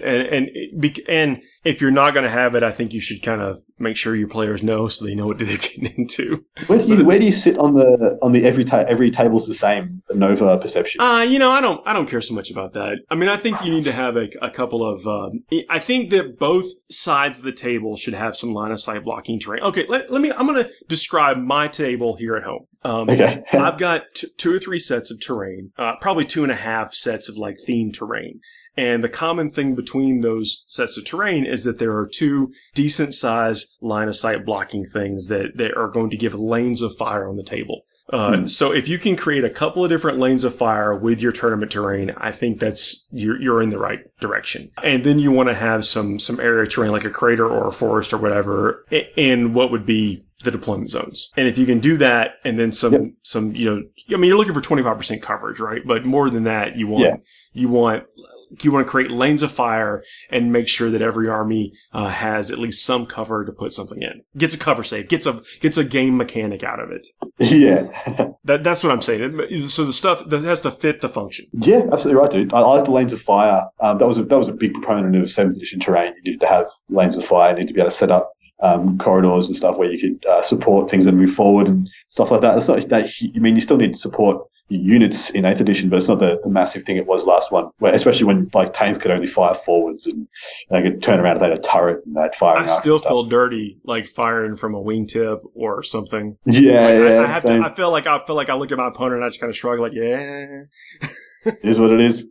and if you're not going to have it, I think you should kind of make sure your players know so they know what they're getting into.
Where do you sit on the every table's the same Nova perception?
I don't care so much about that. I mean, I think you need to have a couple of. I think that both sides of the table should have some line of sight blocking terrain. Okay, I'm going to describe my table here at home.
Okay.
I've got 2 or 3 sets of terrain, probably 2.5 sets of like themed terrain. And the common thing between those sets of terrain is that there are 2 decent size line of sight blocking things that are going to give lanes of fire on the table. So if you can create a couple of different lanes of fire with your tournament terrain, I think that's you're in the right direction. And then you want to have some area terrain like a crater or a forest or whatever in what would be the deployment zones. And if you can do that and then some you're looking for 25% coverage, right? But more than that, you want to create lanes of fire and make sure that every army has at least some cover to put something in. Gets a cover save, gets a game mechanic out of it.
Yeah.
That's what I'm saying. So the stuff that has to fit the function.
Yeah, absolutely right, dude. I like the lanes of fire. That was a big proponent of 7th edition terrain. You needed to have lanes of fire. You need to be able to set up corridors and stuff where you could support things that move forward and stuff like that. It's not that. I mean, you still need to support units in 8th edition, but it's not the massive thing it was last one. Where especially when like tanks could only fire forwards and they could turn around if they had a turret and they had firing.
I still feel dirty like firing from a wingtip or something.
Yeah,
I feel like I look at my opponent and I just kind of shrug like, yeah.
It is what it is.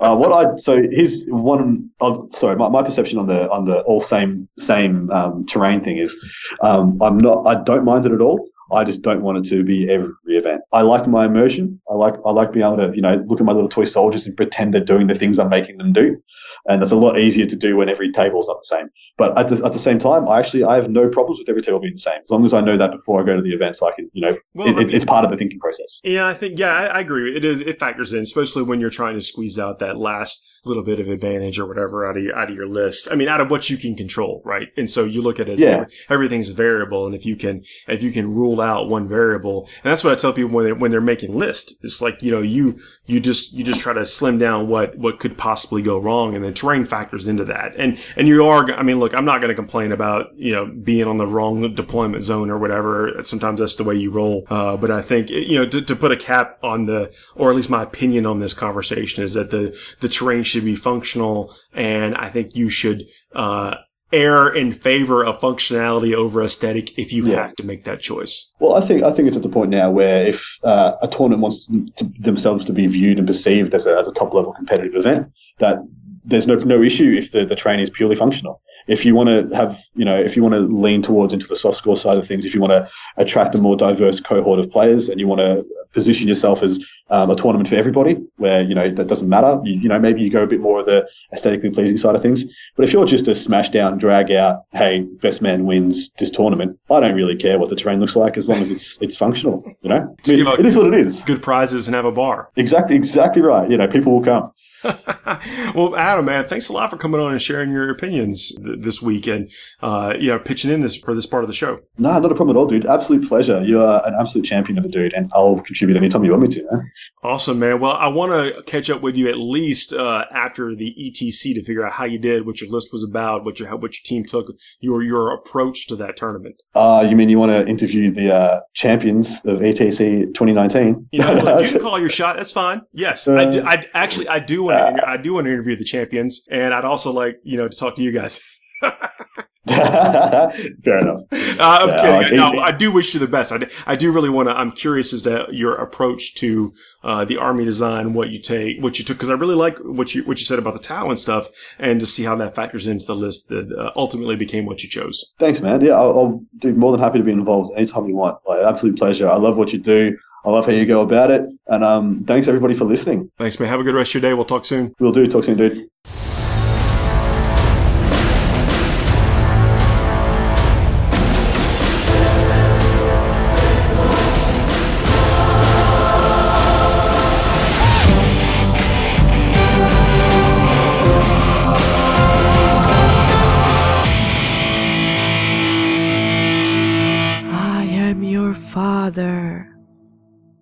Here's one. My perception on the all same terrain thing is, I don't mind it at all. I just don't want it to be every event. I like my immersion. I like being able to, look at my little toy soldiers and pretend they're doing the things I'm making them do. And that's a lot easier to do when every table's not the same. But at the same time, I have no problems with every table being the same. As long as I know that before I go to the event, so I can, it's part of the thinking process.
Yeah, I agree. It factors in, especially when you're trying to squeeze out that last little bit of advantage or whatever out of your list. I mean, out of what you can control, right? And so you look at it as everything's a variable, and if you can rule out one variable, and that's what I tell people when they're making lists. It's like, you just try to slim down what could possibly go wrong, and then terrain factors into that. And you are, I mean, look, I'm not going to complain about being on the wrong deployment zone or whatever. Sometimes that's the way you roll. But I think to put a cap on or at least my opinion on this conversation is that the terrain should be functional, and I think you should err in favor of functionality over aesthetic if you have to make that choice.
Well, I think it's at the point now where if a tournament wants themselves to be viewed and perceived as a top level competitive event, that there's no issue if the terrain is purely functional. If you want to have, if you want to lean towards into the soft score side of things, if you want to attract a more diverse cohort of players and you want to position yourself as a tournament for everybody where, that doesn't matter, maybe you go a bit more of the aesthetically pleasing side of things. But if you're just a smash down, drag out, hey, best man wins this tournament, I don't really care what the terrain looks like as long as it's functional, it is what it is.
Good prizes and have a bar.
Exactly right. People will come.
Well, Adam, man, thanks a lot for coming on and sharing your opinions this week and, pitching in for this part of the show.
No, not a problem at all, dude. Absolute pleasure. You are an absolute champion of a dude, and I'll contribute anytime you want me to, man.
Awesome, man. Well, I want to catch up with you at least after the ETC to figure out how you did, what your list was about, what your team took, your approach to that tournament.
You mean you want to interview the champions of ETC 2019?
You can call your shot. That's fine. Yes, I do want to interview the champions, and I'd also like to talk to you guys.
Fair enough.
I'm kidding.
Like,
No, I do wish you the best. I do really want to. I'm curious as to your approach to the Army design, what you took, because I really like what you said about the Tau and stuff, and to see how that factors into the list that ultimately became what you chose.
Thanks, man. Yeah, I'll do more than happy to be involved anytime you want. Like, absolute pleasure. I love what you do. I love how you go about it. And thanks everybody for listening.
Thanks, man. Have a good rest of your day. We'll talk soon.
We'll do. Talk soon, dude.